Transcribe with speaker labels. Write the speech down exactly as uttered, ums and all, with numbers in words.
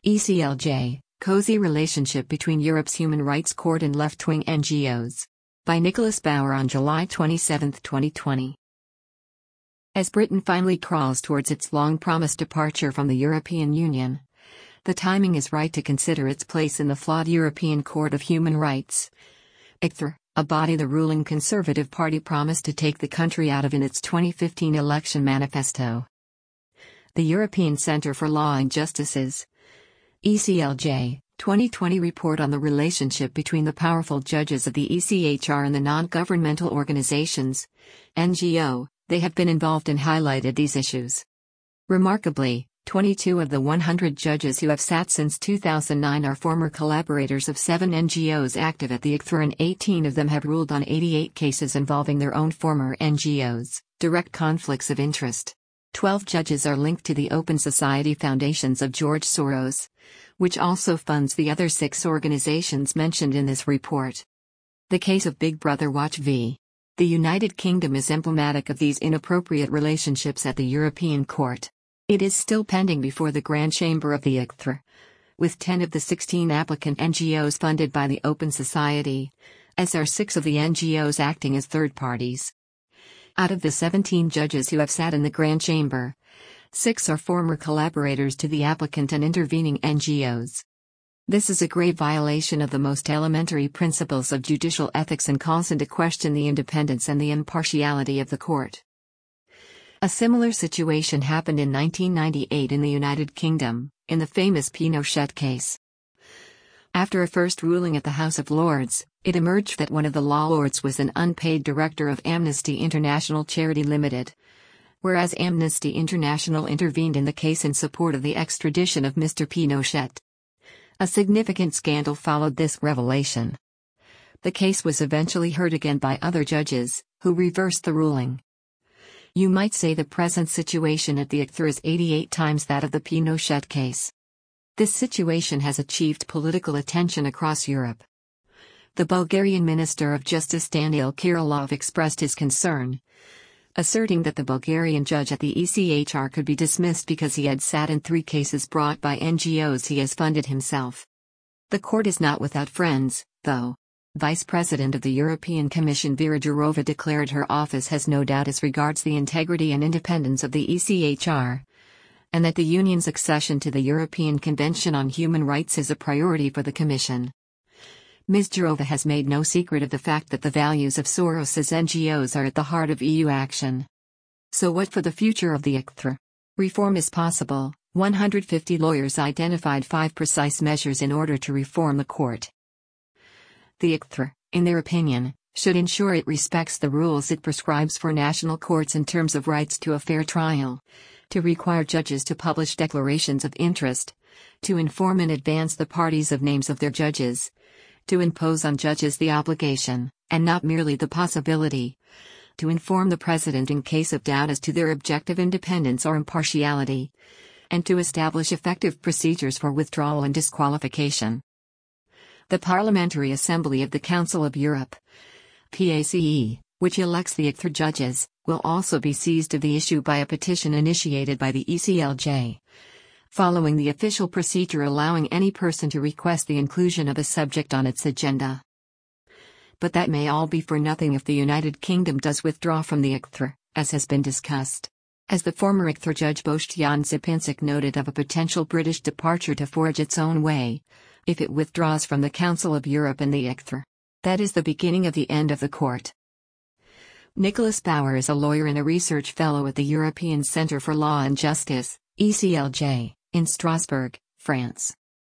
Speaker 1: E C L J, Cozy Relationship Between Europe's Human Rights Court and Left-Wing N G Os. By Nicholas Bauer on July twenty-seventh, twenty twenty. As Britain finally crawls towards its long-promised departure from the European Union, the timing is right to consider its place in the flawed European Court of Human Rights. I C T R, a body the ruling Conservative Party promised to take the country out of in its twenty fifteen election manifesto. The European Centre for Law and Justice's E C L J, twenty twenty report on the relationship between the powerful judges of the E C H R and the non-governmental organizations, N G O, they have been involved and highlighted these issues. Remarkably, twenty-two of the one hundred judges who have sat since two thousand nine are former collaborators of seven N G Os active at the I C T R, and eighteen of them have ruled on eighty-eight cases involving their own former N G Os, direct conflicts of interest. Twelve judges are linked to the Open Society Foundations of George Soros, which also funds the other six organizations mentioned in this report. The case of Big Brother Watch v. the United Kingdom is emblematic of these inappropriate relationships at the European Court. It is still pending before the Grand Chamber of the I C T R, with ten of the sixteen applicant N G Os funded by the Open Society, as are six of the N G Os acting as third parties. Out of the seventeen judges who have sat in the Grand Chamber, six are former collaborators to the applicant and intervening N G Os. This is a grave violation of the most elementary principles of judicial ethics and calls into question the independence and the impartiality of the court. A similar situation happened in nineteen ninety-eight in the United Kingdom, in the famous Pinochet case. After a first ruling at the House of Lords, it emerged that one of the law lords was an unpaid director of Amnesty International Charity Limited, whereas Amnesty International intervened in the case in support of the extradition of Mister Pinochet. A significant scandal followed this revelation. The case was eventually heard again by other judges, who reversed the ruling. You might say the present situation at the I C T R is eighty-eight times that of the Pinochet case. This situation has achieved political attention across Europe. The Bulgarian Minister of Justice Daniil Kirilov expressed his concern, asserting that the Bulgarian judge at the E C H R could be dismissed because he had sat in three cases brought by N G Os he has funded himself. The court is not without friends, though. Vice President of the European Commission Vera Jourova declared her office has no doubt as regards the integrity and independence of the E C H R, and that the Union's accession to the European Convention on Human Rights is a priority for the Commission. Miz Jourova has made no secret of the fact that the values of Soros's N G Os are at the heart of E U action. So what for the future of the I C T R? Reform is possible. one hundred fifty lawyers identified five precise measures in order to reform the court. The I C T R, in their opinion, should ensure it respects the rules it prescribes for national courts in terms of rights to a fair trial, to require judges to publish declarations of interest, to inform in advance the parties of names of their judges, to impose on judges the obligation, and not merely the possibility, to inform the President in case of doubt as to their objective independence or impartiality, and to establish effective procedures for withdrawal and disqualification. The Parliamentary Assembly of the Council of Europe, PACE, which elects the I C T R judges, will also be seized of the issue by a petition initiated by the E C L J, following the official procedure allowing any person to request the inclusion of a subject on its agenda. But that may all be for nothing if the United Kingdom does withdraw from the I C T R, as has been discussed. As the former I C T R judge Boštjan Šipansek noted of a potential British departure to forge its own way, if it withdraws from the Council of Europe and the I C T R, that is the beginning of the end of the court. Nicholas Bauer is a lawyer and a research fellow at the European Centre for Law and Justice, E C L J, in Strasbourg, France.